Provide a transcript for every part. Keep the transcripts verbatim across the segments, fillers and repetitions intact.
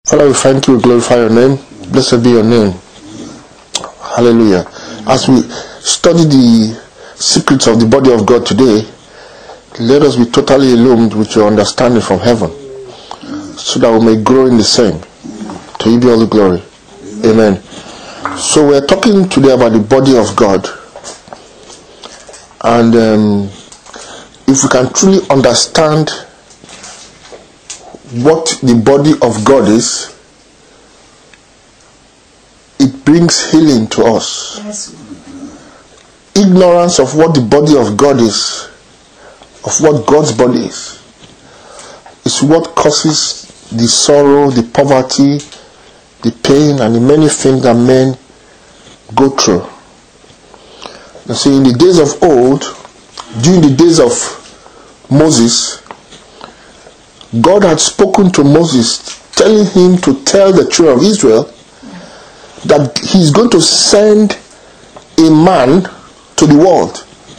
Father, we thank you, we glorify your name. Blessed be your name. Hallelujah. As we study the secrets of the body of God today, let us be totally illumined with your understanding from heaven, so that we may grow in the same. To you be all the glory. Amen. So we're talking today about the body of God. And um, if we can truly understand what the body of God is, it brings healing to us. Yes. Ignorance of what the body of God is, of what God's body is, is what causes the sorrow, the poverty, the pain, and the many things that men go through. You see, in the days of old, during the days of Moses, God had spoken to Moses, telling him to tell the children of Israel that he's going to send a man to the world.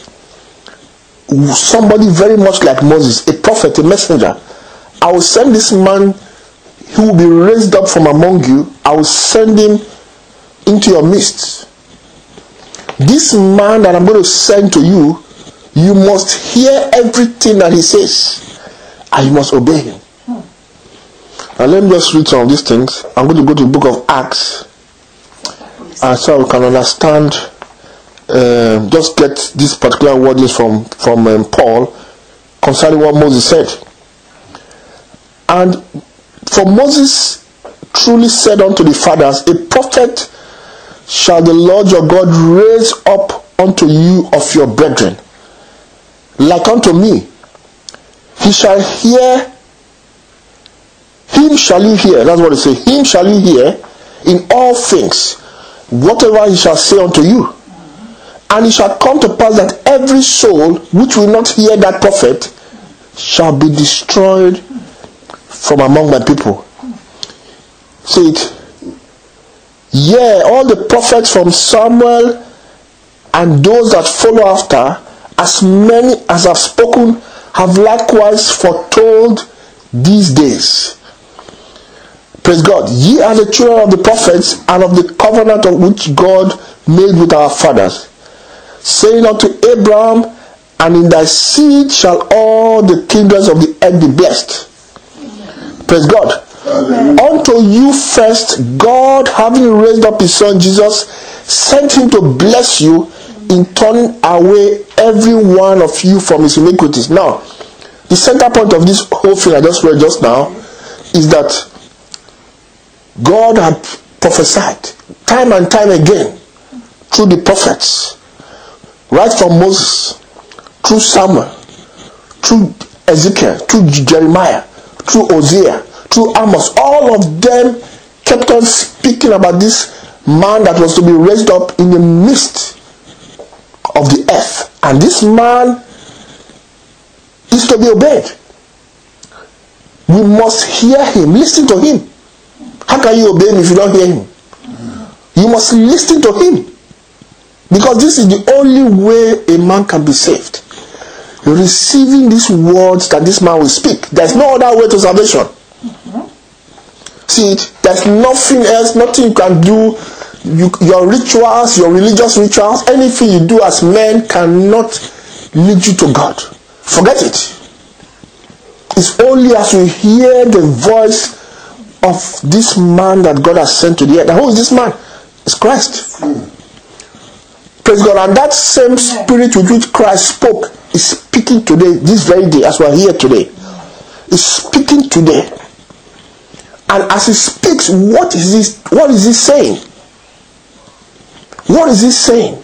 Somebody very much like Moses, a prophet, a messenger. I will send this man, he will be raised up from among you. I will send him into your midst. This man that I'm going to send to you, you must hear everything that he says, and you must obey him. Now let me just read some of these things. I'm going to go to the book of Acts, and so we can understand, uh, just get this particular wordings from, from um, Paul concerning what Moses said. And for Moses truly said unto the fathers, a prophet shall the Lord your God raise up unto you of your brethren, like unto me. He shall hear, him shall you hear, that's what it says, him shall you hear in all things, whatever he shall say unto you. And it shall come to pass that every soul which will not hear that prophet shall be destroyed from among my people. See it. Yeah, all the prophets from Samuel and those that follow after, as many as have spoken, have likewise foretold these days. Praise God. Ye are the children of the prophets and of the covenant of which God made with our fathers, saying unto Abraham, and in thy seed shall all the kingdoms of the earth be blessed. Praise God. Amen. Unto you first, God, having raised up his son Jesus, sent him to bless you in turning away every one of you from his iniquities. Now, the center point of this whole thing I just read just now is that God had prophesied time and time again through the prophets, right from Moses, through Samuel, through Ezekiel, through Jeremiah, through Hosea, through Amos. All of them kept on speaking about this man that was to be raised up in the midst of the earth. And this man is to be obeyed. We must hear him, listen to him. How can you obey him if you don't hear him? You must listen to him, because this is the only way a man can be saved. Receiving these words that this man will speak. There's no other way to salvation. See it? There's nothing else, nothing you can do. You, your rituals, your religious rituals, anything you do as men cannot lead you to God. Forget it. It's only as you hear the voice of this man that God has sent to the earth. And who is this man? It's Christ. Praise God. And that same spirit with which Christ spoke is speaking today, this very day, as we are here today. Is speaking today. And as he speaks, what is this? What is he saying? What is he saying?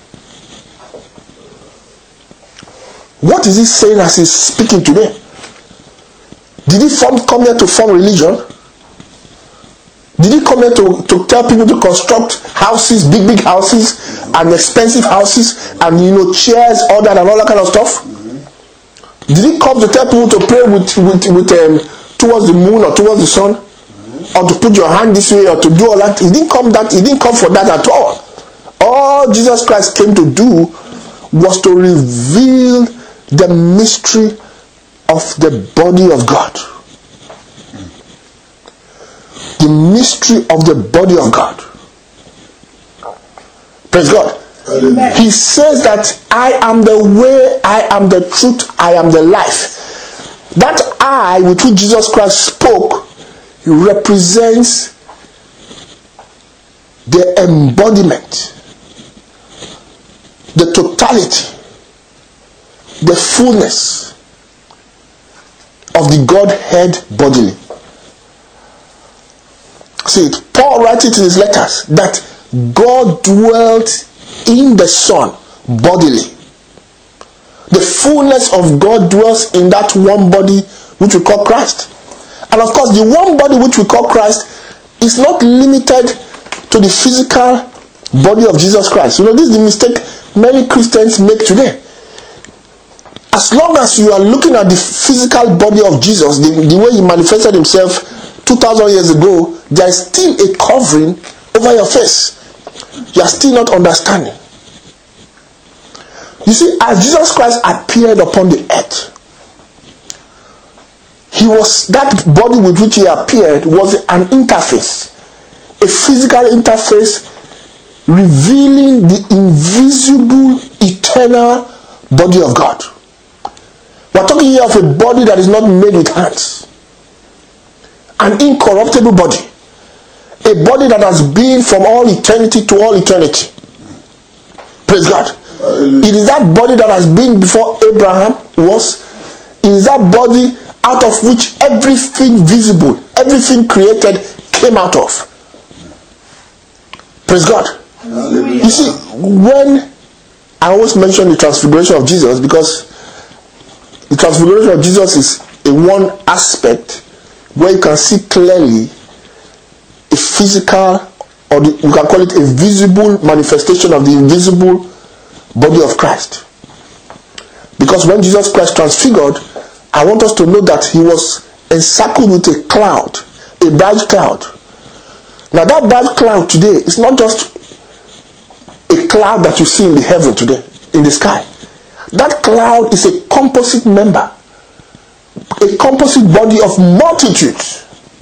What is he saying as he's speaking today? Did he form, come here to form religion? Did he come here to, to tell people to construct houses, big, big houses, and expensive houses, and you know, chairs, all that, and all that kind of stuff? Did he come to tell people to pray with, with, with um, towards the moon or towards the sun? Or to put your hand this way or to do all that? He didn't come that, he didn't come for that at all. All Jesus Christ came to do was to reveal the mystery of the body of God. The mystery of the body of God. Praise God. Amen. He says that I am the way, I am the truth, I am the life. That I with which Jesus Christ spoke represents the embodiment, the totality, the fullness of the Godhead bodily. See it. Paul writes it in his letters that God dwelt in the Son bodily. The fullness of God dwells in that one body which we call Christ. And of course, the one body which we call Christ is not limited to the physical body of Jesus Christ. You know, this is the mistake many Christians make today. As long as you are looking at the physical body of Jesus, the, the way he manifested himself two thousand years ago, there is still a covering over your face. You are still not understanding. You see, as Jesus Christ appeared upon the earth, he was, that body with which he appeared was an interface, a physical interface revealing the invisible, eternal body of God. We are talking here of a body that is not made with hands. An incorruptible body. A body that has been from all eternity to all eternity. Praise God. It is that body that has been before Abraham was. It is that body out of which everything visible, everything created came out of. Praise God. Hallelujah. You see, when I always mention the transfiguration of Jesus, because the transfiguration of Jesus is a one aspect where you can see clearly a physical, or the, you can call it a visible manifestation of the invisible body of Christ. Because when Jesus Christ transfigured, I want us to know that he was encircled with a cloud, a bright cloud. Now that bright cloud today is not just a cloud that you see in the heaven today, in the sky. That cloud is a composite member, a composite body of multitudes,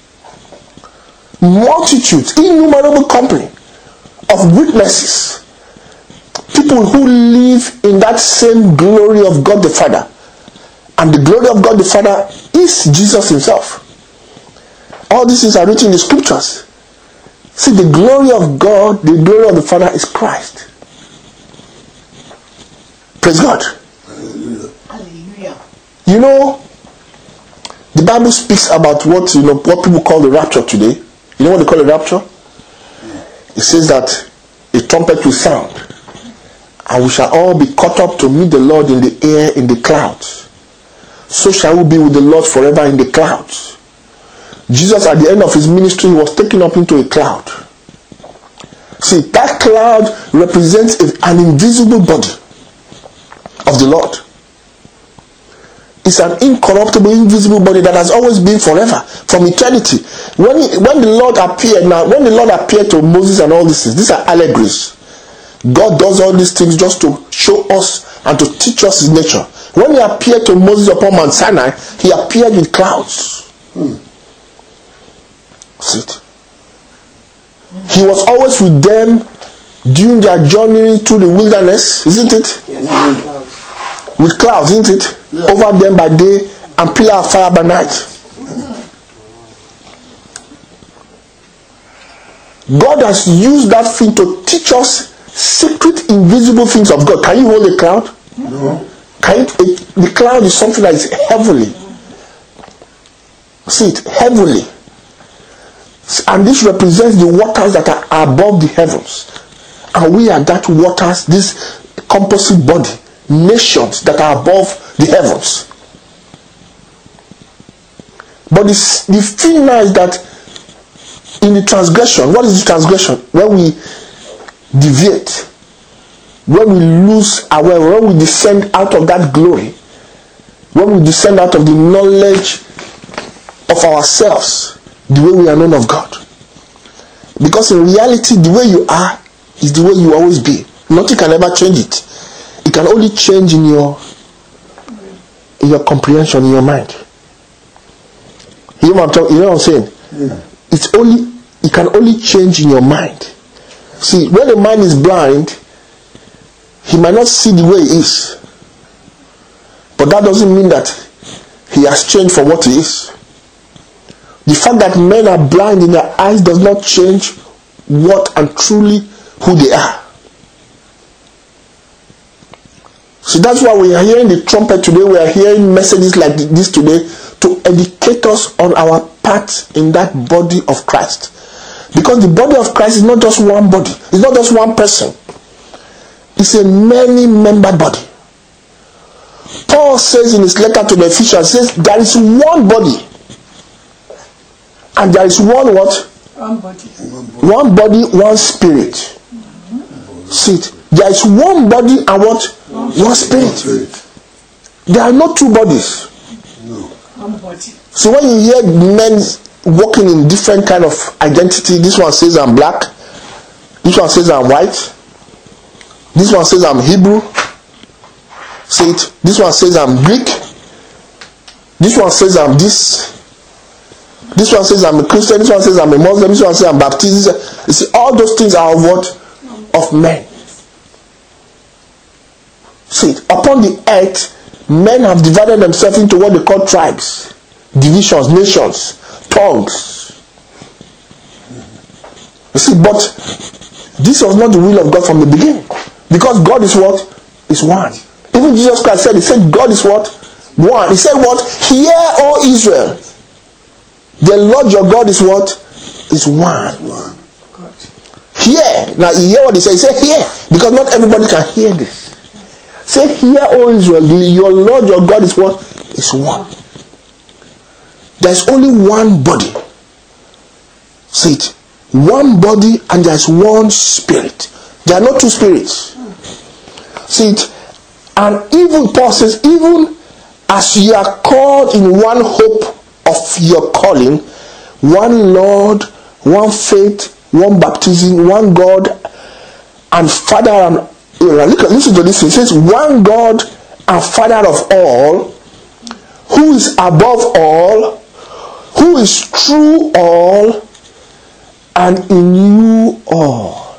multitudes, innumerable company of witnesses, people who live in that same glory of God the Father. And the glory of God the Father is Jesus himself. All these things are written in the scriptures. See, the glory of God, the glory of the Father is Christ. Praise God. Hallelujah. You know, the Bible speaks about what, you know, what people call the rapture today. You know what they call a rapture? It says that a trumpet will sound, and we shall all be caught up to meet the Lord in the air in the clouds. So shall we be with the Lord forever in the clouds. Jesus, at the end of his ministry, was taken up into a cloud. See, that cloud represents an invisible body of the Lord. It's an incorruptible, invisible body that has always been forever, from eternity. When, he, when the Lord appeared, now, when the Lord appeared to Moses and all these things, these are allegories. God does all these things just to show us and to teach us his nature. When he appeared to Moses upon Mount Sinai, he appeared with clouds. Hmm. See it. He was always with them during their journey through the wilderness, isn't it? Yes. With clouds, isn't it? Yes. Over them by day and pillar of fire by night. God has used that thing to teach us secret, invisible things of God. Can you hold a cloud? No. Can it, it, the cloud is something that is heavenly. See it, heavenly. And this represents the waters that are above the heavens. And we are that waters, this composite body, nations that are above the heavens. But the, the thing now is that in the transgression, what is the transgression? When we deviate, when we lose our way, when we descend out of that glory, when we descend out of the knowledge of ourselves, the way we are known of God. Because in reality, the way you are is the way you will always be. Nothing can ever change it. It can only change in your in your comprehension, in your mind. You know what I'm, talking, you know what I'm saying? Yeah. it's only it can only change in your mind. See, when the mind is blind, he might not see the way he is. But that doesn't mean that he has changed from what he is. The fact that men are blind in their eyes does not change what and truly who they are. So that's why we are hearing the trumpet today. We are hearing messages like this today to educate us on our part in that body of Christ. Because the body of Christ is not just one body. It's not just one person. It's a many-membered body. Paul says in his letter to the Ephesians, says there is one body. And there is one what? One body. One body, one spirit. Mm-hmm. See it. There is one body and what? One, one spirit. spirit. There are not two bodies. No. One body. So when you hear men walking in different kind of identity, this one says I'm black, this one says I'm white, this one says I'm Hebrew, see it, this one says I'm Greek, this one says I'm this, this one says I'm a Christian, this one says I'm a Muslim, this one says I'm Baptist. You see, all those things are of what? Of men. See it, upon the earth, men have divided themselves into what they call tribes, divisions, nations, tongues. You see, but this was not the will of God from the beginning. Because God is what? Is one. Even Jesus Christ said, he said God is what? One. He said what? Hear, O Israel. The Lord your God is what? Is one. one. Hear. Now you hear what he said. He said hear. Because not everybody can hear this. Say hear, O Israel. Your Lord your God is what? Is one. There is only one body. See it. One body and there is one spirit. There are not two spirits. See it. And even Paul says, even as you are called in one hope of your calling, one Lord, one faith, one baptism, one God and Father and look at, listen to this. It says one God and Father of all, who is above all, who is through all, and in you all.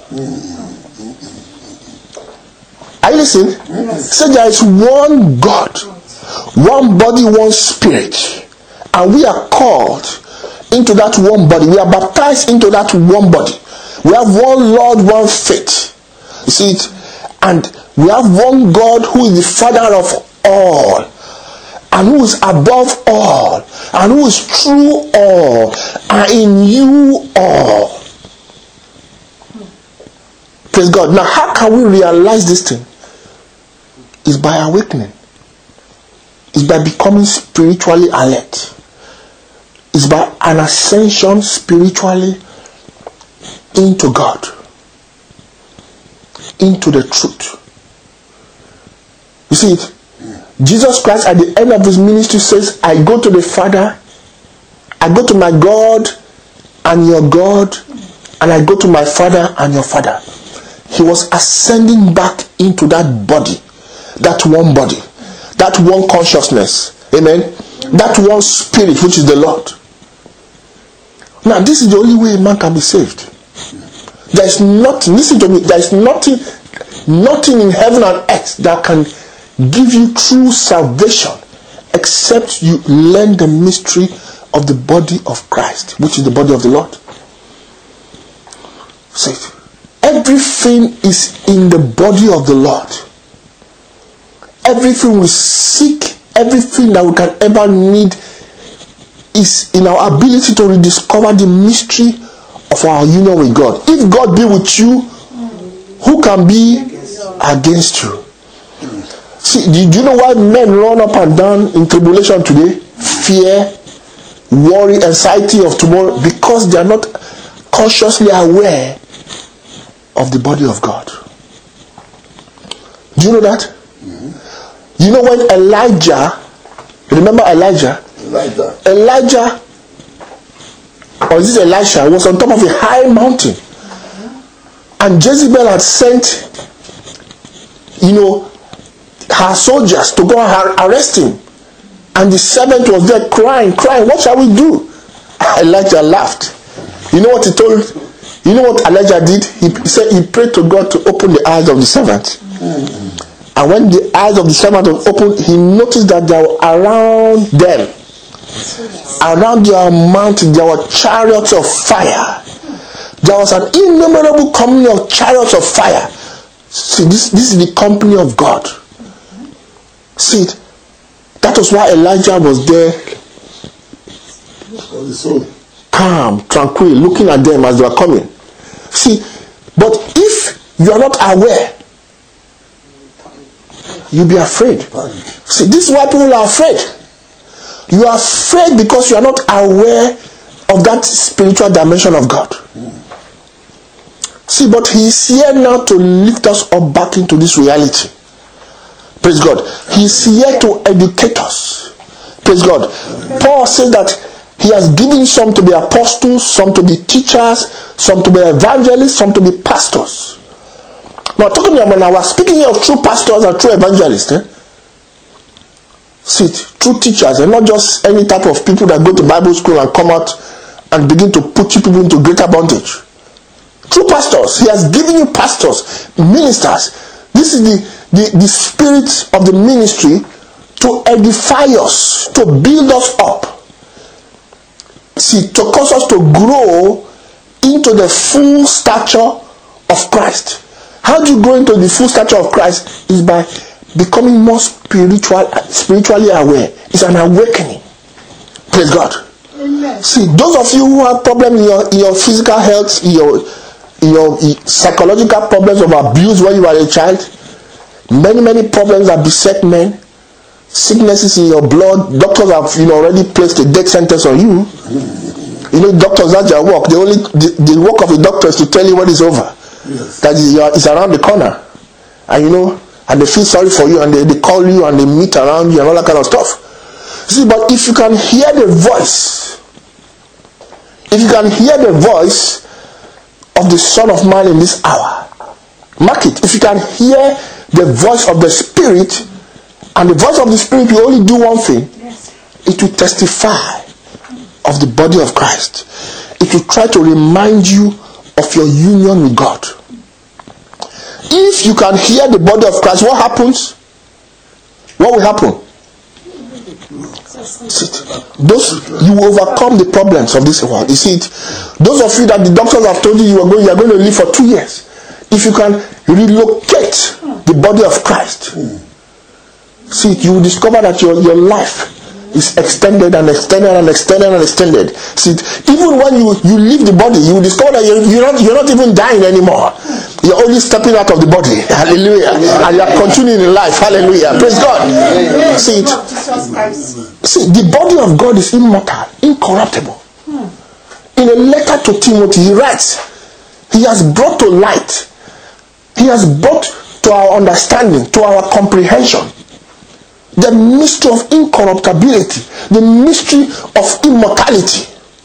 Are you listening? Yes. So there is one God, one body, one spirit. And we are called into that one body. We are baptized into that one body. We have one Lord, one faith. You see it? And we have one God who is the Father of all, and who is above all, and who is through all, and in you all. Praise God. Now, how can we realize this thing? It's by awakening. It's by becoming spiritually alert. It's by an ascension spiritually into God, into the truth. You see it? Jesus Christ at the end of his ministry says, I go to the Father, I go to my God and your God, and I go to my Father and your Father. He was ascending back into that body, that one body, that one consciousness, amen, that one spirit which is the Lord. Now this is the only way a man can be saved. There is nothing, listen to me, there is nothing, nothing in heaven and earth that can give you true salvation except you learn the mystery of the body of Christ, which is the body of the Lord. See, everything is in the body of the Lord. Everything we seek, everything that we can ever need is in our ability to rediscover the mystery of our union with God. If God be with you, who can be against you? See, do you know why men run up and down in tribulation today? Fear, worry, anxiety of tomorrow, because they are not consciously aware of the body of God. Do you know that? Mm-hmm. You know when Elijah, remember Elijah? Elijah. Elijah, or is it Elisha, was on top of a high mountain. Mm-hmm. And Jezebel had sent, you know, her soldiers to go and arrest him. And the servant was there crying, crying, what shall we do? Elijah laughed. You know what he told? You know what Elijah did? He, he said he prayed to God to open the eyes of the servant. Mm-hmm. And when the eyes of the servant were opened, he noticed that there were around them, around their mountain, there were chariots of fire. There was an innumerable company of chariots of fire. See, this, this is the company of God. See, that was why Elijah was there, calm, tranquil, looking at them as they were coming. See, but if you are not aware, you'll be afraid. See, this is why people are afraid. You are afraid because you are not aware of that spiritual dimension of God. See, but he is here now to lift us up back into this reality. Praise God. He is here to educate us. Praise God. Paul said that he has given some to be apostles, some to be teachers, some to be evangelists, some to be pastors. Now, talking about when I was speaking here of true pastors and true evangelists, eh? See, true teachers, and not just any type of people that go to Bible school and come out and begin to put you people into greater bondage. True pastors. He has given you pastors, ministers. This is the, the, the spirit of the ministry to edify us, to build us up. See, to cause us to grow into the full stature of Christ. How do you grow into the full stature of Christ? Is by becoming more spiritual, spiritually aware. It's an awakening. Praise God. Amen. See, those of you who have problems in your, in your physical health, in your, in your psychological problems of abuse when you were a child, many, many problems that beset men, sicknesses in your blood, doctors have you know, already placed a death sentence on you. You know, doctors, that's their work. The only the, the work of a doctor is to tell you when it's over. Yes. That is, it's around the corner. And you know, and they feel sorry for you, and they, they call you and they meet around you and all that kind of stuff. See, but if you can hear the voice, if you can hear the voice of the Son of Man in this hour, mark it. If you can hear the voice of the Spirit, and the voice of the Spirit will only do one thing, yes. It will testify of the body of Christ. It will try to remind you of your union with God. If you can hear the body of Christ, what happens? What will happen? Those, you will overcome the problems of this world. You see it? Those of you that the doctors have told you you are going, you are going to live for two years. If you can relocate the body of Christ, see it, you will discover that your, your life is extended and extended and extended and extended. See, even when you, you leave the body, you will discover that you're, you're, not, you're not even dying anymore. You're only stepping out of the body. Hallelujah. And you're continuing in life. Hallelujah. Praise God. See it. See, the body of God is immortal, incorruptible. In a letter to Timothy, he writes, he has brought to light, he has brought to our understanding, to our comprehension, the mystery of incorruptibility, the mystery of immortality.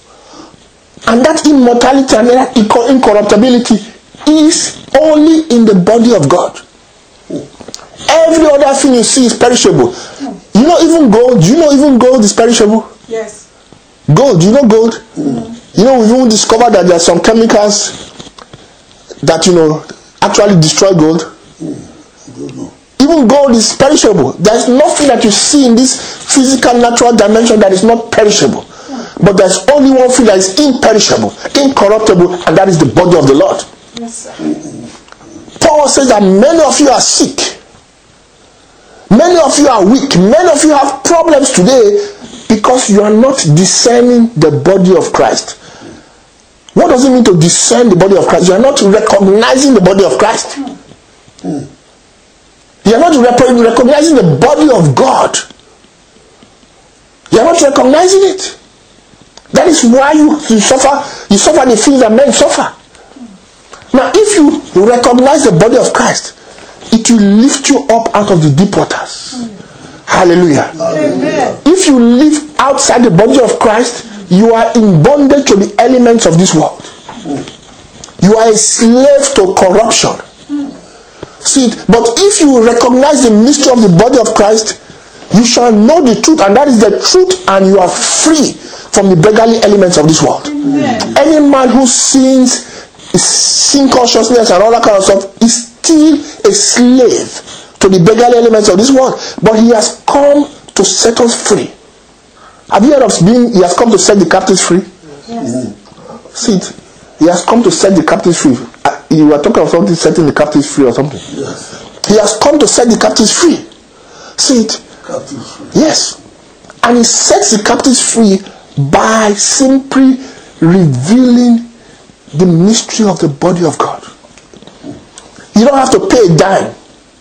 And that immortality and that incorruptibility is only in the body of God. Every other thing you see is perishable. You know even gold, you know even gold is perishable? Yes. Gold, you know gold? Mm. You know we've even discovered that there are some chemicals that you know actually destroy gold. Mm. I don't know. Even gold is perishable. There's nothing that you see in this physical, natural dimension that is not perishable. But there's only one thing that is imperishable, incorruptible, and that is the body of the Lord. Yes, sir. Paul says that many of you are sick. Many of you are weak. Many of you have problems today because you are not discerning the body of Christ. What does it mean to discern the body of Christ? You are not recognizing the body of Christ. Mm. You are not recognizing the body of God. You are not recognizing it. That is why you, you suffer. You suffer the things that men suffer. Now, if you recognize the body of Christ, it will lift you up out of the deep waters. Hallelujah. Amen. If you live outside the body of Christ, you are in bondage to the elements of this world. You are a slave to corruption. See, but if you recognize the mystery of the body of Christ, you shall know the truth, and that is the truth, and you are free from the beggarly elements of this world. Amen. Any man who sins, sin consciousness and all that kind of stuff is still a slave to the beggarly elements of this world. But he has come to set us free. Have you heard of being, he has come to set the captives free? Yes. See it. He has come to set the captives free. Uh, You were talking about something, setting the captives free or something. Yes. He has come to set the captives free. See it? Captives free. Yes. And he sets the captives free by simply revealing the mystery of the body of God. You don't have to pay a dime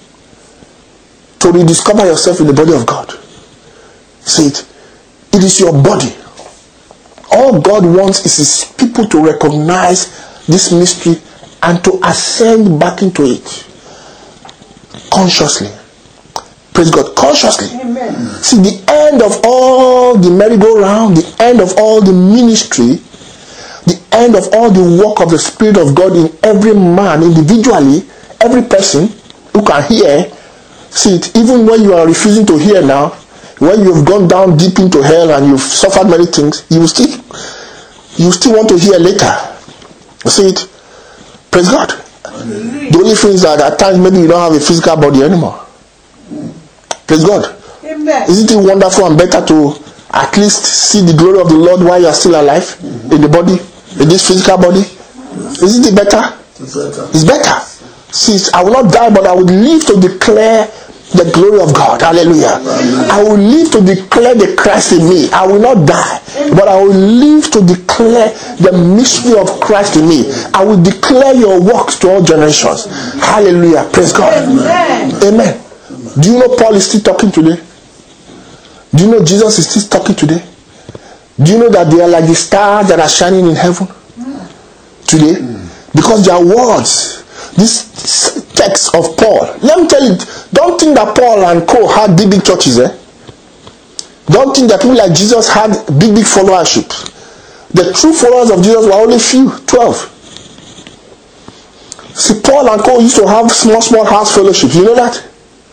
to rediscover yourself in the body of God. See it? It is your body. All God wants is his people to recognize this mystery and to ascend back into it consciously. Praise God, consciously. Amen. See, the end of all the merry-go-round, the end of all the ministry, the end of all the work of the Spirit of God in every man individually, every person who can hear. See it, even when you are refusing to hear now, when you have gone down deep into hell and you've suffered many things, you will still, you still want to hear later. See it? Praise God. Hallelujah. The only thing is that at times maybe you don't have a physical body anymore. Praise God. Amen. Isn't it wonderful and better to at least see the glory of the Lord while you are still alive in the body, in this physical body? Isn't it better? It's better. It's better. See, I will not die, but I will live to declare the glory of God. Hallelujah. I will live to declare the Christ in me. I will not die, but I will live to declare the mystery of Christ in me. I will declare your works to all generations. Hallelujah. Praise God. Amen. Amen. Do you know Paul is still talking today? Do you know Jesus is still talking today? Do you know that they are like the stars that are shining in heaven today? Because their words, this text of Paul, let me tell you, don't think that Paul and co had big big churches, eh? Don't think that people like Jesus had big big followership. The true followers of Jesus were only few, twelve. See, Paul and co used to have small small house fellowships. You know that?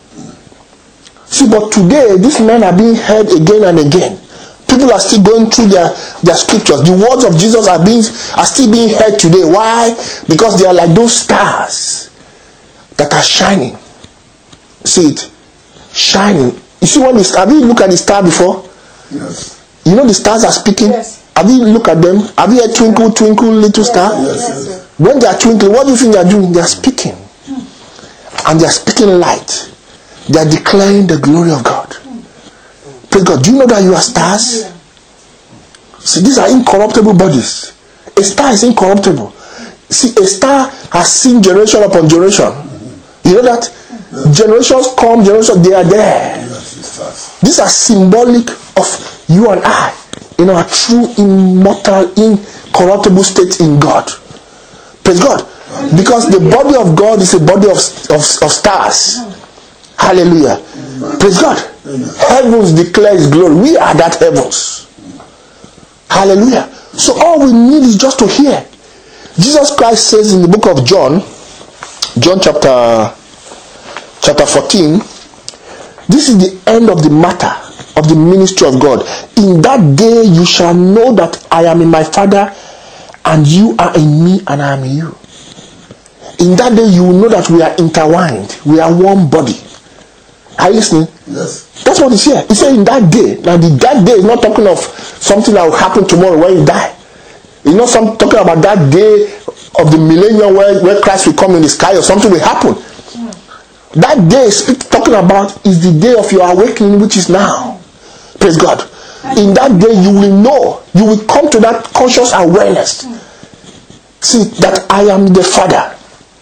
See, but today these men are being heard again and again. People are still going through their, their scriptures. The words of Jesus are being are still being heard today. Why? Because they are like those stars that are shining. See it? Shining. You see when the star, have you looked at the star before? Yes. You know the stars are speaking? Yes. Have you looked at them? Have you heard twinkle, twinkle, little star? Yes, Yes, yes. sir. When they are twinkling, what do you think they are doing? They are speaking. And they are speaking light. They are declaring the glory of God. Praise God. Do you know that you are stars? Yeah. See, these are incorruptible bodies. A star is incorruptible. See, a star has seen generation upon generation. You know that? Generations come, generations, they are there. Yes, it starts. These are symbolic of you and I in our true, immortal, incorruptible state in God. Praise God. Because the body of God is a body of, of, of stars. Hallelujah. Praise God. Heavens declare his glory. We are that heavens. Hallelujah. So all we need is just to hear. Jesus Christ says in the book of John, John chapter chapter fourteen, this is the end of the matter of the ministry of God. In that day you shall know that I am in my Father, and you are in me, and I am in you. In that day you will know that we are intertwined. We are one body. Are you listening? Yes. That's what he's here. He said in that day. Now the that day is not talking of something that will happen tomorrow when you die. It's not some, talking about that day of the millennium where, where Christ will come in the sky or something will happen. That day is talking about is the day of your awakening, which is now. Praise God. In that day you will know. You will come to that conscious awareness. See that I am the Father.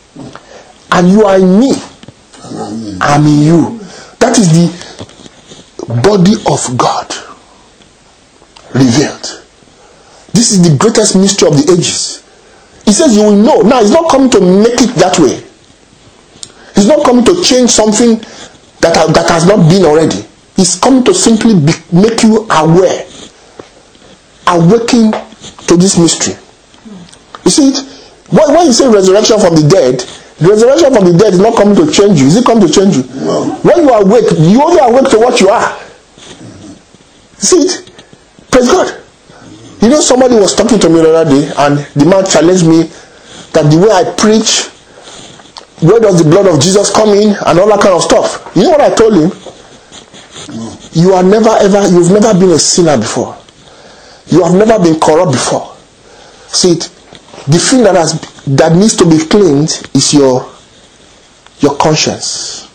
And you are in me. I'm in you. That is the body of God revealed. This is the greatest mystery of the ages. He says you will know. Now he's not coming to make it that way. He's not coming to change something that, that has not been already. He's coming to simply be, make you aware. Awaken to this mystery. You see it? When, when you say resurrection from the dead, the resurrection from the dead is not coming to change you. Is it coming to change you? No. When you are awake, you only awake to what you are. See it? Praise God. You know, somebody was talking to me the other day, and the man challenged me that the way I preach, where does the blood of Jesus come in, and all that kind of stuff. You know what I told him? You are never ever, you've never been a sinner before. You have never been corrupt before. See it, the thing that has that needs to be cleaned is your your conscience.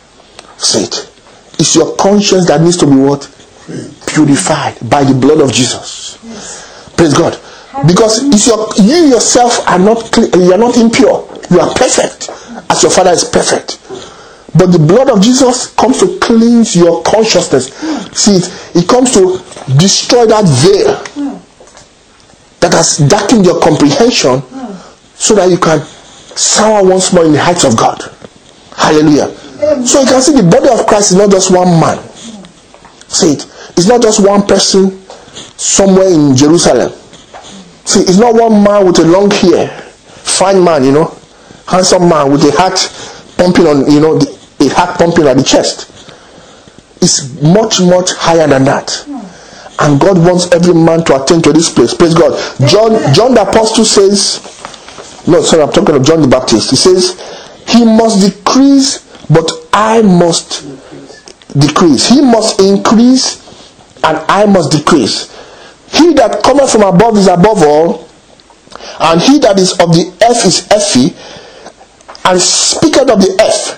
See it. It's your conscience that needs to be what? Purified by the blood of Jesus. Yes. Praise God. Because it's your, you yourself are not clean, you are not impure. You are perfect, as your Father is perfect. But the blood of Jesus comes to cleanse your consciousness. See it, it comes to destroy that veil that has darkened your comprehension, so that you can soar once more in the heights of God. Hallelujah. So you can see the body of Christ is not just one man. See it. It's not just one person somewhere in Jerusalem. See, it's not one man with a long hair, fine man, you know, handsome man with a heart pumping on, you know, the, a heart pumping at the chest. It's much, much higher than that. And God wants every man to attend to this place. Praise God. John, John the Apostle says, no, sorry, I'm talking of John the Baptist. He says, he must decrease, but I must decrease. He must increase, and I must decrease. He that cometh from above is above all, and he that is of the earth is earthy, and speaketh of the earth.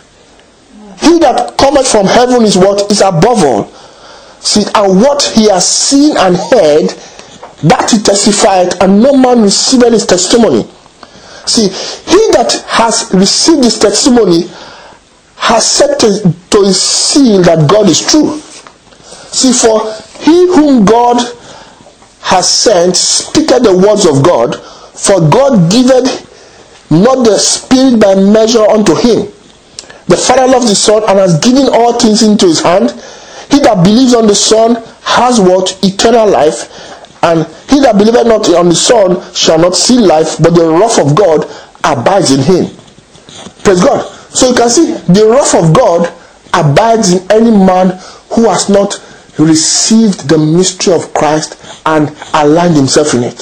He that cometh from heaven is what? Is above all. See, and what he has seen and heard, that he testified, and no man received his testimony. See, he that has received his testimony has set to, to his seal that God is true. See, for he whom God has sent speaketh the words of God, for God giveth not the Spirit by measure unto him. The Father loves the Son and has given all things into his hand. He that believes on the Son has what? Eternal life. And he that believeth not on the Son shall not see life, but the wrath of God abides in him. Praise God. So you can see, the wrath of God abides in any man who has not received the mystery of Christ and aligned himself in it.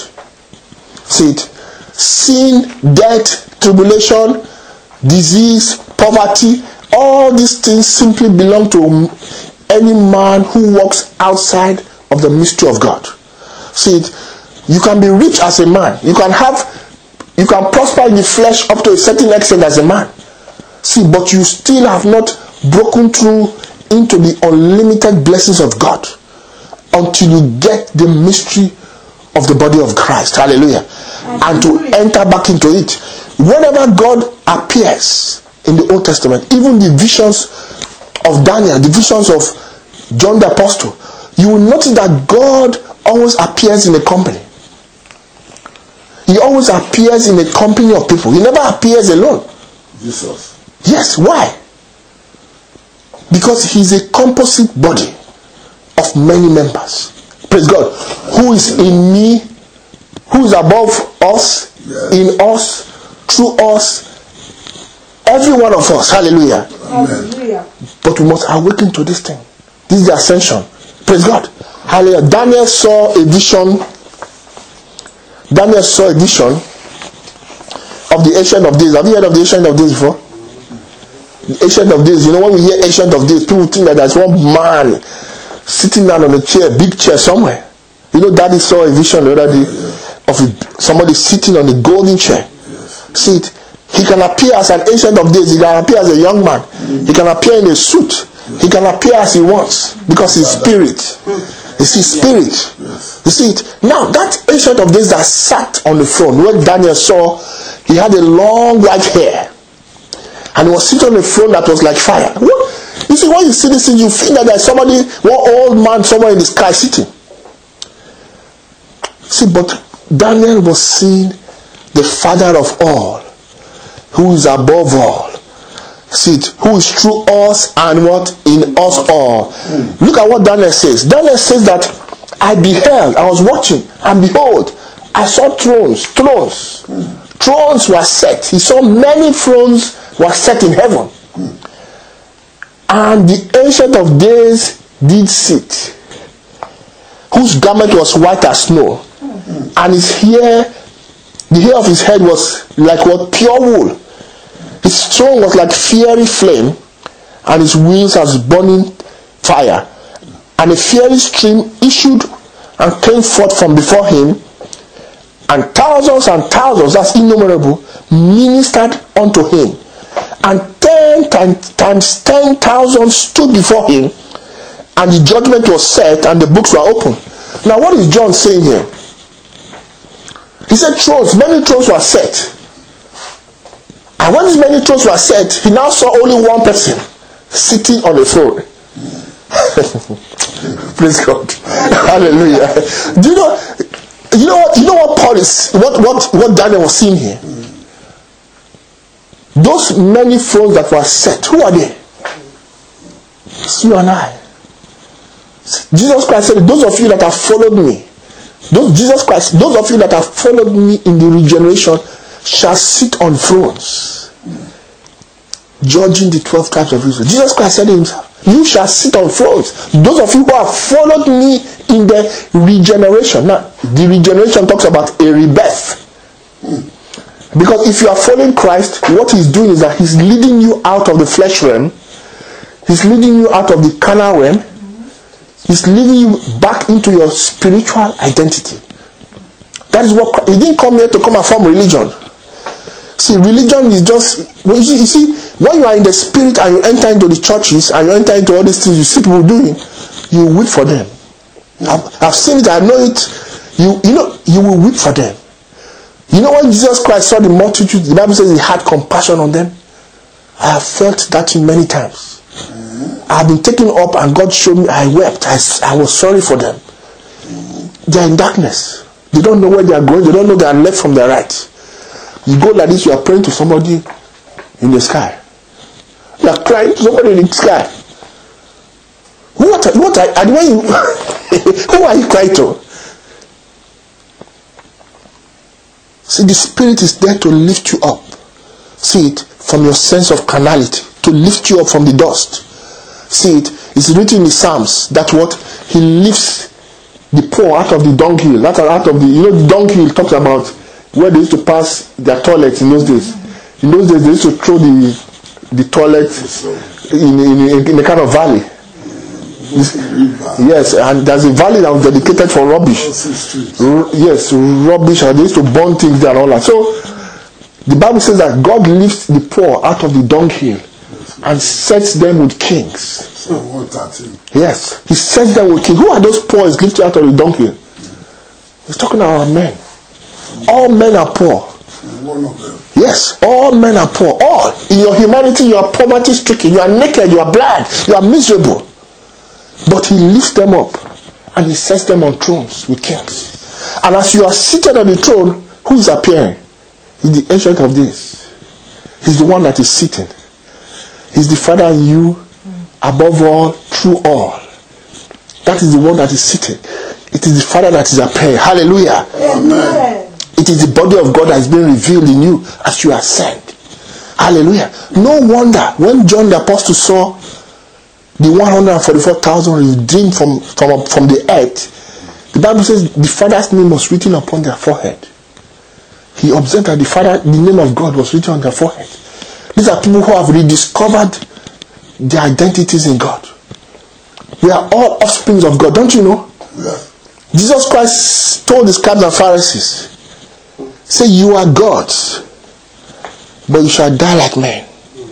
See it. Sin, death, tribulation, disease, poverty, all these things simply belong to any man who walks outside of the mystery of God. See it. You can be rich as a man. You can have, you can prosper in the flesh up to a certain extent as a man. See, but you still have not broken through into the unlimited blessings of God until you get the mystery of the body of Christ. Hallelujah. Hallelujah. And to enter back into it. Whenever God appears in the Old Testament, even the visions of Daniel, the visions of John the Apostle, you will notice that God always appears in a company. He always appears in a company of people. He never appears alone. Jesus. Yes, why? Because he's a composite body of many members. Praise God. Who is in me, who is above us, yes. In us, through us, every one of us. Hallelujah. Hallelujah. But we must awaken to this thing. This is the ascension. Praise God. Hallelujah. Daniel saw a vision. Daniel saw a vision of the Ancient of Days. Have you heard of the Ancient of Days before? The Ancient of Days. You know, when we hear Ancient of Days, people think that there's one man sitting down on a chair, big chair somewhere. You know, Daddy saw a vision the other day of a, somebody sitting on a golden chair. See it. He can appear as an Ancient of Days. He can appear as a young man. He can appear in a suit. He can appear as he wants because he's spirit. It's his spirit. You see it. Now that Ancient of Days that sat on the throne, when Daniel saw, he had a long white hair, and he was sitting on a throne that was like fire. What? You see, when you see this thing, you feel that there's somebody, one old man somewhere in the sky sitting. See, but Daniel was seeing the Father of all, who is above all. See it, who is through us and what? In us all. Mm. Look at what Daniel says. Daniel says that I beheld, I was watching, and behold, I saw thrones, thrones. Mm. Thrones were set. He saw many thrones were set in heaven. Mm. And the Ancient of Days did sit, whose garment was white as snow, mm. and his hair, the hair of his head was like what? Pure wool. His throne was like fiery flame, and his wheels as burning fire. And a fiery stream issued and came forth from before him, and thousands and thousands, that's innumerable, ministered unto him. And ten times, times ten thousand stood before him, and the judgment was set, and the books were opened. Now what is John saying here? He said thrones, many thrones were set. And when these many thrones were set, he now saw only one person sitting on the throne. Praise God. Hallelujah. Do you know you know what you know what Paul is what, what, what Daniel was seeing here? Those many thrones that were set, who are they? It's you and I. Jesus Christ said, those of you that have followed me, those Jesus Christ, those of you that have followed me in the regeneration shall sit on thrones, judging the twelve tribes of Israel. Jesus Christ said himself, you shall sit on thrones. Those of you who have followed me in the regeneration. Now, the regeneration talks about a rebirth. Because if you are following Christ, what he's doing is that he's leading you out of the flesh realm. He's leading you out of the carnal realm. He's leading you back into your spiritual identity. That is what he didn't come here to come and form religion. See, religion is just, well, you see, you see, when you are in the spirit and you enter into the churches and you enter into all these things you see people doing, you weep for them. I've, I've seen it, I know it. You, you know, you will weep for them. You know, when Jesus Christ saw the multitude, the Bible says he had compassion on them. I have felt that many times. I have been taken up and God showed me, I wept. I, I was sorry for them. They are in darkness. They don't know where they are going. They don't know they are left from their right. You go like this, you are praying to somebody in the sky. You are crying to somebody in the sky. What are, what are, and when you, who are you crying to? See, the Spirit is there to lift you up. See it from your sense of carnality, to lift you up from the dust. See it, it's written in the Psalms that what? He lifts the poor out of the dunghill. That's out of the, you know, the dunghill talks about where they used to pass their toilets in those days. In those days, they used to throw the the toilet in, in, in a kind of valley. Yes, and there's a valley that was dedicated for rubbish. R- yes, rubbish, and they used to burn things there and all that. So, the Bible says that God lifts the poor out of the dunghill and sets them with kings. Yes, he sets them with kings. Who are those poor is lifted out of the dunghill? He's talking about men. All men are poor. One of them. Yes, all men are poor. All. In your humanity, you are poverty stricken. You are naked. You are blind. You are miserable. But he lifts them up and he sets them on thrones with kings. And as you are seated on the throne, who is appearing? He's the Ancient of Days. He's the one that is sitting. He's the Father in you, above all, through all. That is the one that is sitting. It is the Father that is appearing. Hallelujah. Amen. It is the body of God that is being revealed in you as you ascend. Hallelujah. No wonder when John the Apostle saw the one hundred forty-four thousand redeemed from, from, from the earth, the Bible says the Father's name was written upon their forehead. He observed that the Father, the name of God was written on their forehead. These are people who have rediscovered their identities in God. We are all offsprings of God, don't you know? Yeah. Jesus Christ told the scribes and Pharisees, say, you are gods, but you shall die like men.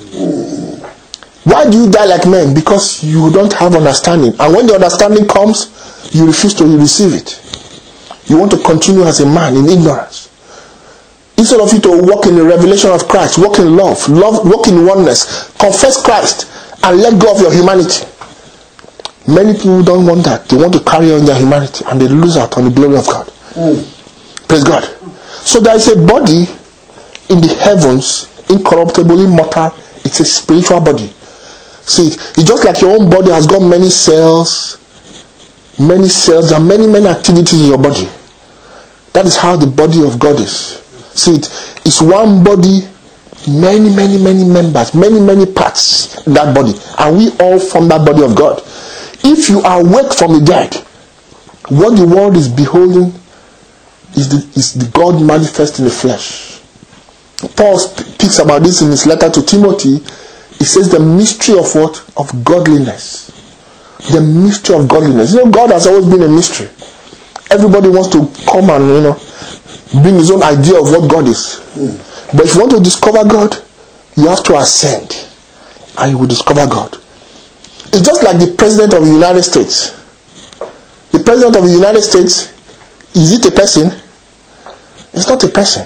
Why do you die like men? Because you don't have understanding. And when the understanding comes, you refuse to receive it. You want to continue as a man in ignorance. Instead of you to walk in the revelation of Christ, walk in love, love, walk in oneness, confess Christ, and let go of your humanity. Many people don't want that. They want to carry on their humanity and they lose out on the glory of God. Mm. Praise God. So there is a body in the heavens, incorruptible, immortal. It's a spiritual body. See, it's just like your own body has got many cells, many cells and many, many activities in your body. That is how the body of God is. See, it, it's one body, many, many, many members, many, many parts in that body. And we all form that body of God. If you are awake from the dead, what the world is beholding is the, is the God manifest in the flesh. Paul speaks about this in his letter to Timothy. He says the mystery of what? Of godliness. The mystery of godliness. You know, God has always been a mystery. Everybody wants to come and, you know, bring his own idea of what God is. Mm. But if you want to discover God, you have to ascend and you will discover God. It's just like the President of the United States. The President of the United States, is it a person? It's not a person.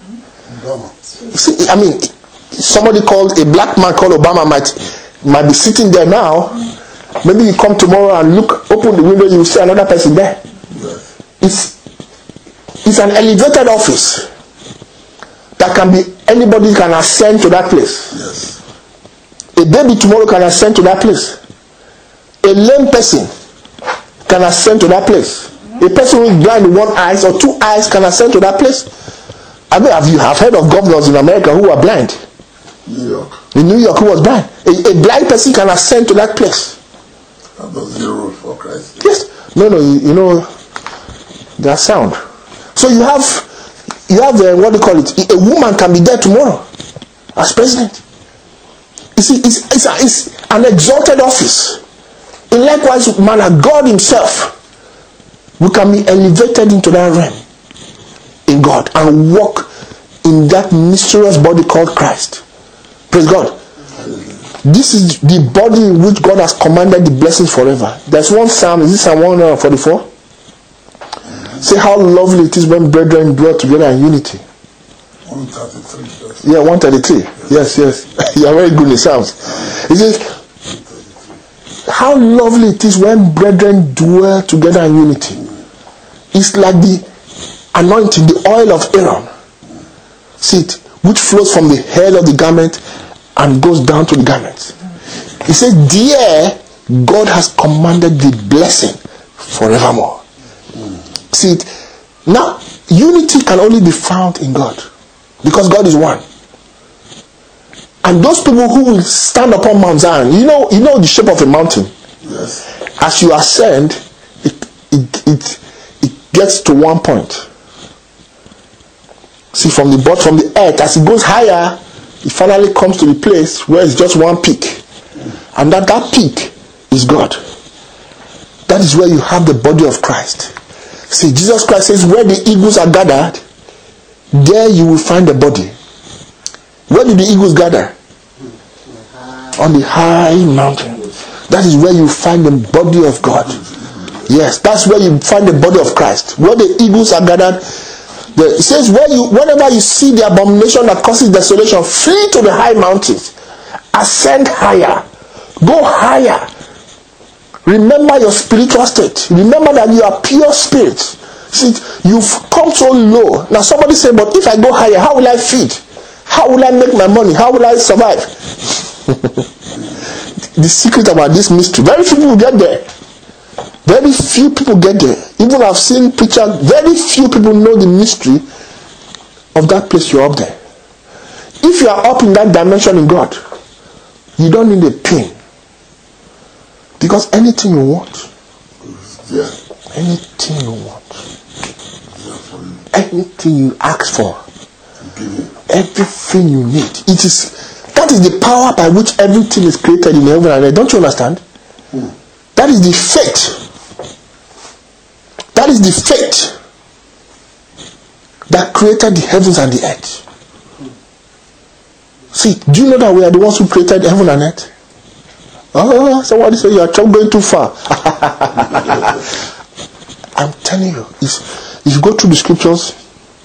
You see, I mean, somebody called, a black man called Obama might might be sitting there now. Maybe you come tomorrow and look, open the window, you will see another person there. Yes. It's it's an elevated office that can be, anybody can ascend to that place. Yes. A baby tomorrow can ascend to that place. A lame person can ascend to that place. A person who is blind with one eye or two eyes can ascend to that place. I mean, have you have heard of governors in America who are blind? New York. In New York, who was blind? A, a blind person can ascend to that place. That does zero for Christ. Yes. No, no. You, you know, they are sound. So you have, you have uh, what do you call it? A woman can be there tomorrow as president. You see, it's, it's, a, it's an exalted office. In likewise manner, God Himself, we can be elevated into that realm in God and walk in that mysterious body called Christ. Praise God. This is the body in which God has commanded the blessings forever. There's one psalm, is this Psalm one forty-four? Mm-hmm. Say how lovely it is when brethren dwell together in unity. one thirty-three. Yeah, one thirty-three. Yes, yes. You are very good in Psalms. It says, how lovely it is when brethren dwell together in unity. It's like the anointing, the oil of Aaron. See it, which flows from the head of the garment and goes down to the garment. He says, dear, God has commanded the blessing forevermore. See it. Now, unity can only be found in God, because God is one. And those people who will stand upon Mount Zion, you know, you know the shape of a mountain. Yes. As you ascend, it it it, it gets to one point. See, from the bottom, from the earth, as it goes higher, it finally comes to the place where it's just one peak. And that, that peak is God. That is where you have the body of Christ. See, Jesus Christ says, where the eagles are gathered, there you will find the body. Where do the eagles gather? On the high mountain. That is where you find the body of God. Yes, that's where you find the body of Christ. Where the eagles are gathered, the, it says, where you, whenever you see the abomination that causes desolation, flee to the high mountains. Ascend higher. Go higher. Remember your spiritual state. Remember that you are pure spirit. See, you've come so low. Now somebody say, but if I go higher, how will I feed? How will I make my money? How will I survive? The secret about this mystery, very few people get there. Very few people get there. Even I've seen pictures, very few people know the mystery of that place you're up there. If you are up in that dimension in God, you don't need a pin. Because anything you want, Yeah. anything you want, anything you ask for, everything you need, it is, that is the power by which everything is created in heaven and earth. Don't you understand? Hmm. That is the faith. That is the faith that created the heavens and the earth. See, do you know that we are the ones who created heaven and earth? Oh, somebody say you are going too far. I'm telling you, if, if you go through the scriptures,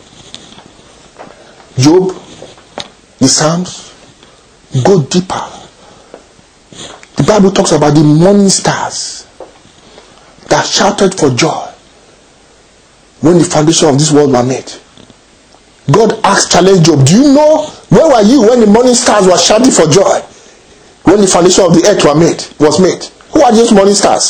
Job, the Psalms, go deeper. The Bible talks about the morning stars that shouted for joy when the foundation of this world were made. God asked, challenged Job, do you know where were you when the morning stars were shouting for joy? When the foundation of the earth were made, was made. Who are those morning stars?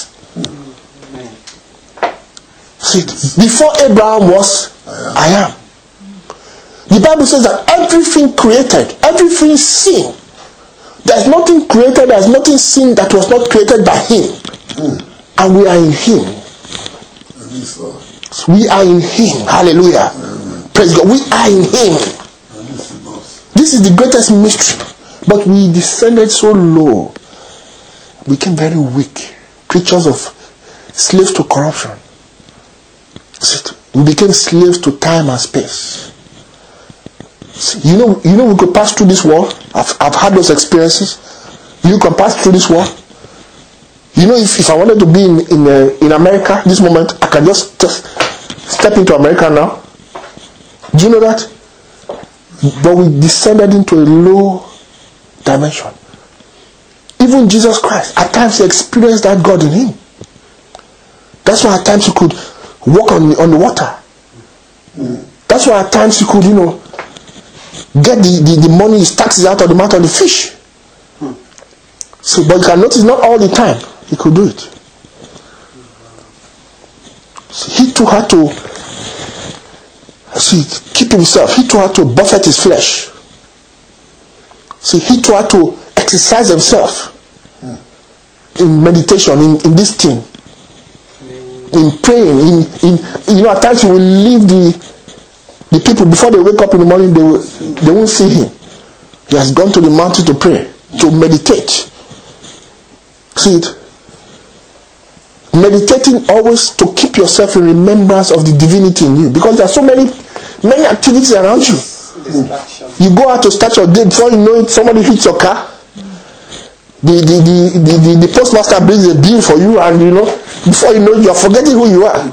See, before Abraham was, I am. The Bible says that everything created, everything seen, there's nothing created, there's nothing seen that was not created by Him. Mm. And we are in Him. We are in him. Hallelujah. Amen. Praise God. We are in him. And this is us. This is the greatest mystery. But we descended so low. We became very weak. Creatures of slaves to corruption. We became slaves to time and space. You know, you know we could pass through this war. I've, I've had those experiences. You can pass through this war. You know, if, if I wanted to be in in, uh, in America this moment, I can just, just step into America now. Do you know that? But we descended into a low dimension. Even Jesus Christ, at times he experienced that God in him. That's why at times he could walk on the, on the water. Mm. That's why at times he could, you know, get the, the, the money, his taxes out of the mouth of the fish. Mm. So, but you can notice not all the time he could do it. So he too had to see, keep himself. He too had to buffet his flesh. See, he too had to exercise himself mm. in meditation, in, in this thing. In praying, in, in you know, at times he will leave the the people before they wake up in the morning. They will, they won't see him. He has gone to the mountain to pray, to meditate. See it? Meditating always to keep yourself in remembrance of the divinity in you, because there are so many many activities around you. You go out to start your day, before you know it, somebody hits your car. The the, the, the, the the postmaster brings a bill for you, and you know, before you know it, you are forgetting who you are.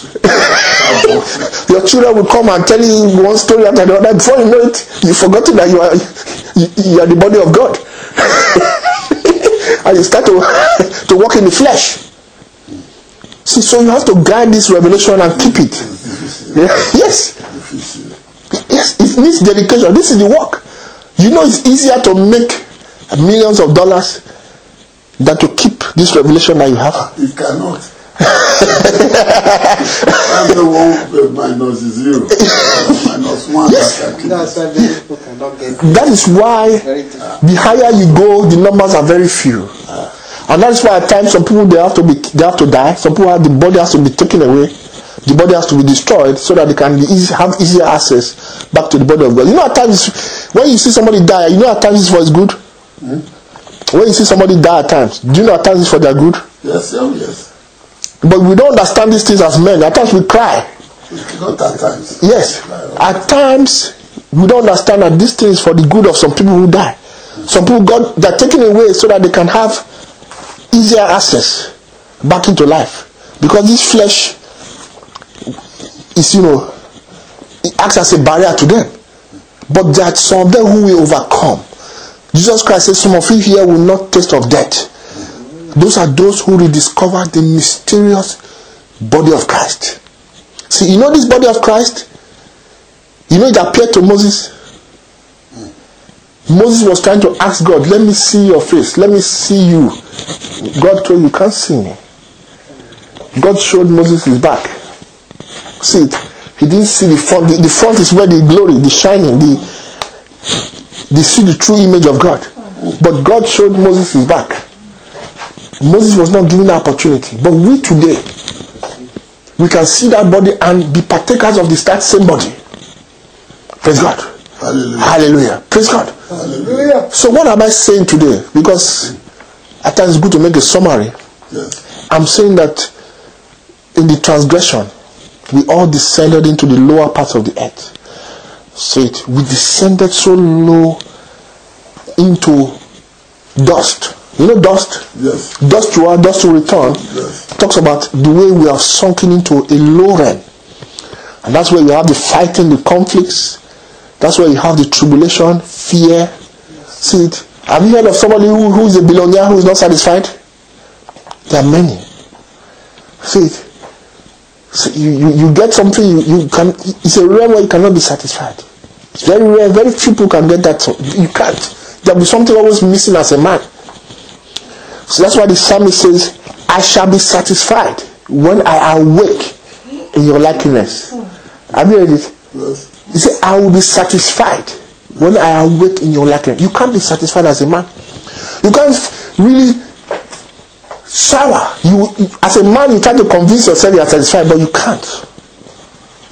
Your children will come and tell you one story after the other. Before you know it, you've forgotten that you are you, you are the body of God. And you start to to walk in the flesh. See, so you have to guide this revelation and keep it. Yeah. Yes. Yes, it needs dedication. This is the work. You know, it's easier to make millions of dollars than to keep this revelation that you have. You cannot. I'm the one with minus zero. Minus one. Yes. That can That's why many people cannot get it. That is why Very difficult. the higher you go, the numbers are very few. And that is why at times some people they have to be they have to die. Some people have, the body has to be taken away. The body has to be destroyed so that they can be easy, have easier access back to the body of God. You know, at times when you see somebody die, you know at times it's for his good. Hmm? When you see somebody die at times, do you know at times it's for their good? Yes, oh yes. But we don't understand these things as men. At times we cry. Not at times. Yes. At times we don't understand that this thing is for the good of some people who die. Some people God they're taken away so that they can have easier access back into life. Because this flesh is, you know, it acts as a barrier to them. But there are some of them who will overcome. Jesus Christ says some of you here will not taste of death. Those are those who rediscover the mysterious body of Christ. See, you know this body of Christ? You know it appeared to Moses. Moses was trying to ask God, let me see your face. Let me see you. God told you, you can't see me. God showed Moses his back. See it? He didn't see the front. The, the front is where the glory, the shining, the, the see the true image of God. But God showed Moses his back. Moses was not given the opportunity. But we today, we can see that body and be partakers of the that same body. Praise God. Hallelujah. Hallelujah. Praise God. Hallelujah. So what am I saying today? Because at times it's good to make a summary. Yes. I'm saying that in the transgression, we all descended into the lower parts of the earth. So it, we descended so low into dust. You know dust? Yes. Dust to our dust to return. Yes. It talks about the way we have sunken into a low realm. And that's where you have the fighting, the conflicts. That's where you have the tribulation, fear. See it? Have you heard of somebody who, who is a billionaire who is not satisfied? There are many. See it? So you, you, you get something, you, you can. It's a realm where you cannot be satisfied. It's very rare, very few people can get that. You can't. There will be something always missing as a man. So that's why the psalmist says, I shall be satisfied when I awake in your likeness. Have you heard it? Yes. He said, I will be satisfied when I awake in your likeness. You can't be satisfied as a man. You can't really shower. You, as a man, you try to convince yourself you are satisfied, but you can't.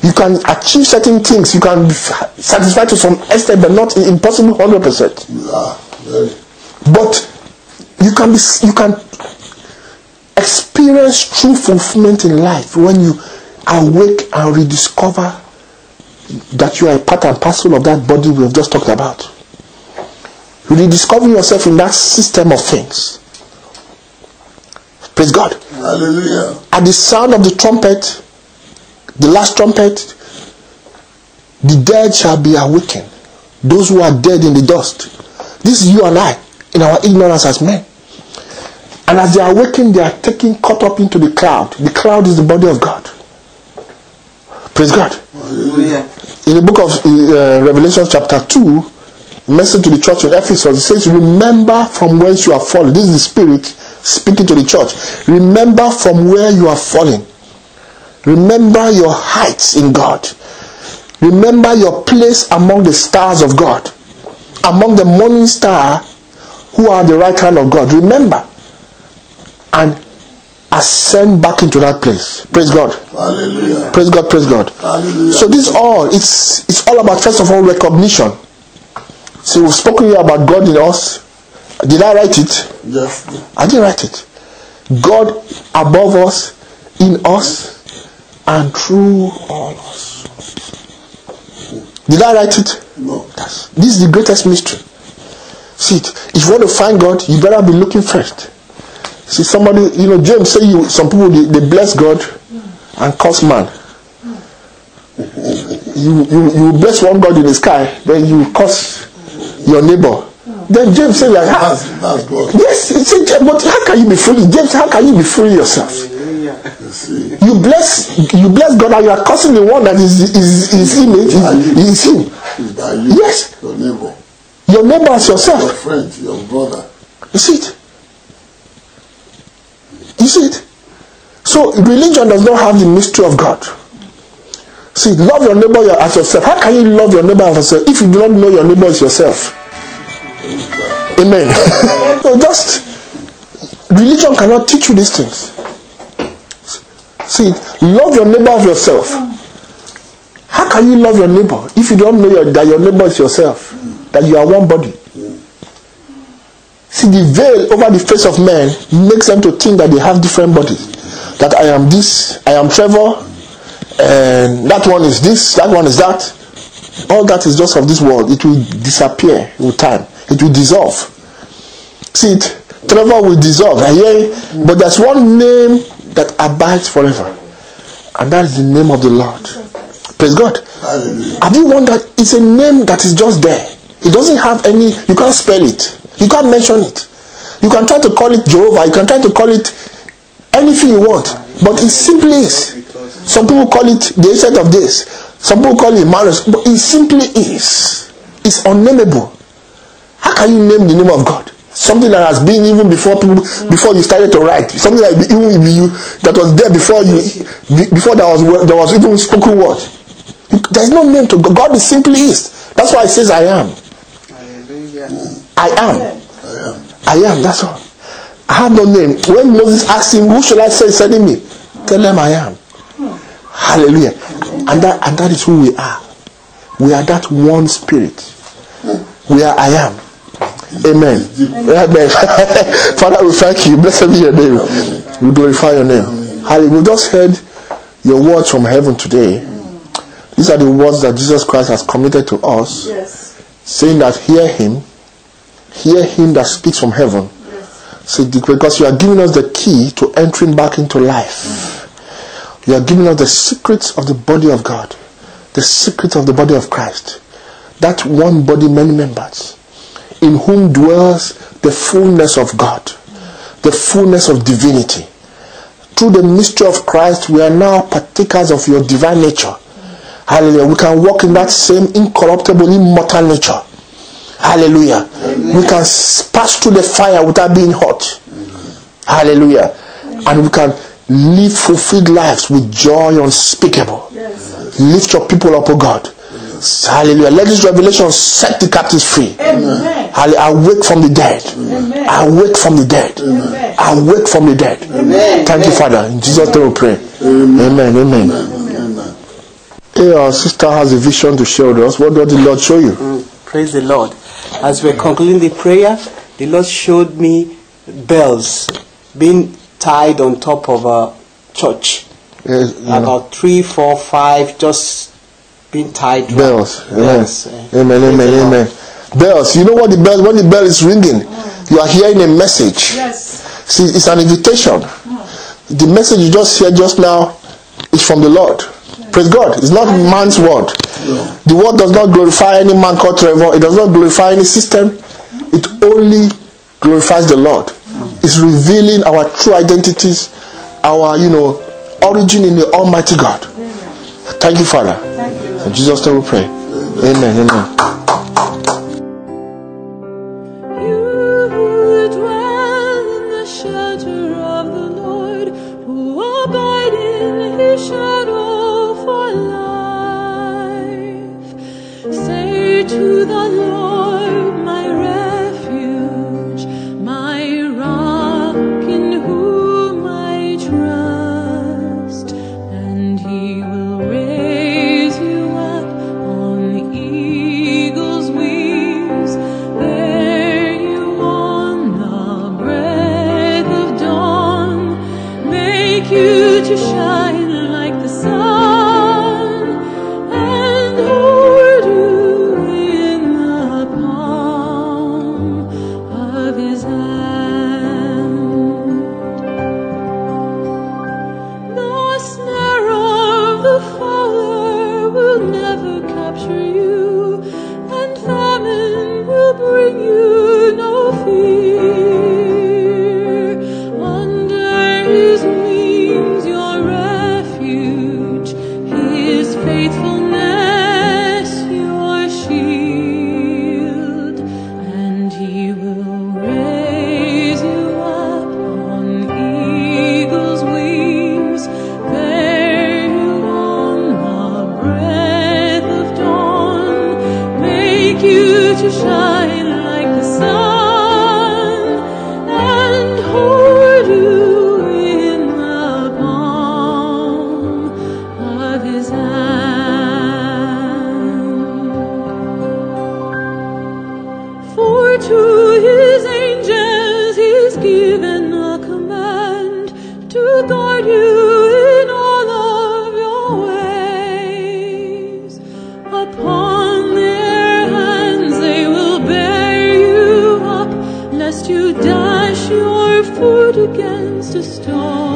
You can achieve certain things. You can be satisfied to some extent, but not impossible one hundred percent. Yeah, very. But you can be, you can experience true fulfillment in life when you awake and rediscover that you are a part and parcel of that body we have just talked about. You rediscover yourself in that system of things. Praise God. Hallelujah. At the sound of the trumpet, the last trumpet, the dead shall be awakened. Those who are dead in the dust. This is you and I, in our ignorance as men. And as they are awakened, they are taken, caught up into the cloud. The cloud is the body of God. Praise God. Hallelujah. In the book of uh, Revelation chapter two, message to the church in Ephesus, it says, remember from whence you are fallen. This is the Spirit speaking to the church. Remember from where you are fallen. Remember your heights in God. Remember your place among the stars of God. Among the morning star who are the right hand of God. Remember. And ascend back into that place. Praise God. Hallelujah. Praise God, praise God. Hallelujah. So this all, it's it's all about, first of all, recognition. See, we've spoken here about God in us. Did I write it? Yes. I didn't write it. God above us, in us, and through all us. Did I write it? No. Yes. This is the greatest mystery. See it. If you want to find God, you better be looking first. See, somebody, you know, James say you, some people they, they bless God and curse man. You, you you bless one God in the sky, then you curse your neighbor. Then James said, like, ah, That's, that's God. yes, he said, but how can you be free? James, how can you be free yourself? You see. You bless you bless God and you are cursing the one that is is his image, is, is him. Is that you? Yes. Your neighbor. Your neighbor is Your yourself. friend. Your brother. You see it? You see it? So religion does not have the mystery of God. See, love your neighbor as yourself. How can you love your neighbor as yourself if you do not know your neighbor is yourself? Amen. So just religion cannot teach you these things. See, love your neighbor as yourself. How can you love your neighbor if you don't know your, that your neighbor is yourself? That you are one body. See, the veil over the face of men makes them to think that they have different bodies. That I am this, I am Trevor, and that one is this, that one is that. All that is just of this world. It will disappear with time. It will dissolve. See it? Trevor will dissolve. But there's one name that abides forever. And that is the name of the Lord. Praise God. Hallelujah. Have you wondered? It's a name that is just there. It doesn't have any, you can't spell it. You can't mention it. You can try to call it Jehovah. You can try to call it anything you want. But it simply is. Some people call it the ancient of days. Some people call it Manos. But it simply is. It's unnameable. How can you name the name of God? Something that has been even before people, before you started to write. Something that even you that was there before you, before there was there was even spoken word. There is no name to God. God is simply is. That's why it says I am. I am. I am. I am. That's all. I have no name. When Moses asked him, "Who shall I say sending me?" Tell him I am. Hallelujah. And that and that is who we are. We are that one spirit. We are I am. Amen. Amen. Father, we thank you. Blessed be your name. We glorify your name. Hallelujah. We just heard your words from heaven today. These are the words that Jesus Christ has committed to us. Yes. Saying that hear him. Hear him that speaks from heaven. Yes. So because you are giving us the key to entering back into life. You are giving us the secrets of the body of God. The secrets of the body of Christ. That one body, many members. In whom dwells the fullness of God. The fullness of divinity. Through the mystery of Christ, we are now partakers of your divine nature. Hallelujah. We can walk in that same incorruptible, immortal nature. Hallelujah. Amen. We can pass through the fire without being hot. Hallelujah. And we can live fulfilled lives with joy unspeakable. Yes. Lift your people up, O God. Yes. Hallelujah. Let this revelation set the captives free. Amen. Hallelujah. Awake from the dead. Amen. Awake from the dead. Amen. Awake from the dead. Amen. Thank you, Father. In Jesus' name we pray. Amen. Amen. Amen. Amen. Hey, our sister has a vision to share with us. What did the Lord show you? Mm, praise the Lord. As we're concluding the prayer, the Lord showed me bells being tied on top of a church. Yes, yeah. About three, four, five, just being tied. Bells. Amen. Yes. Amen. Amen. Amen. Amen. Bells. You know what the bell? When the bell is ringing, mm. you are hearing a message. Yes. See, it's an invitation. Mm. The message you just hear just now is from the Lord. Yes. Praise God. It's not yes. man's word. Yeah. The word does not glorify any man called Trevor. It does not glorify any system. It only glorifies the Lord. Mm. It's revealing our true identities, our, you know, origin in the Almighty God. Amen. Thank you, Father. Thank you, Lord. In Jesus' name we pray. Amen. Amen. You who dwell in the shelter of the Lord, who abide in his shadow for life, say to the Lord, my refuge, my rock in whom I trust, and he will raise you up on eagle's wings. Bear you on the breath of dawn, make you to shine like the sun, and hold you in the palm of his hand. The snare of the fowler will never capture you, and famine will bring you no fear. Under his wings your refuge, his faithfulness your shield, and he will raise you up on eagle's wings, bear you on the breath of dawn, make you to shine like the sun, and hold you in the palm of his hand. For to his angels he's given a command to guard you in all of your ways. Upon their hands they will bear you up, lest you dash your foot against a stone.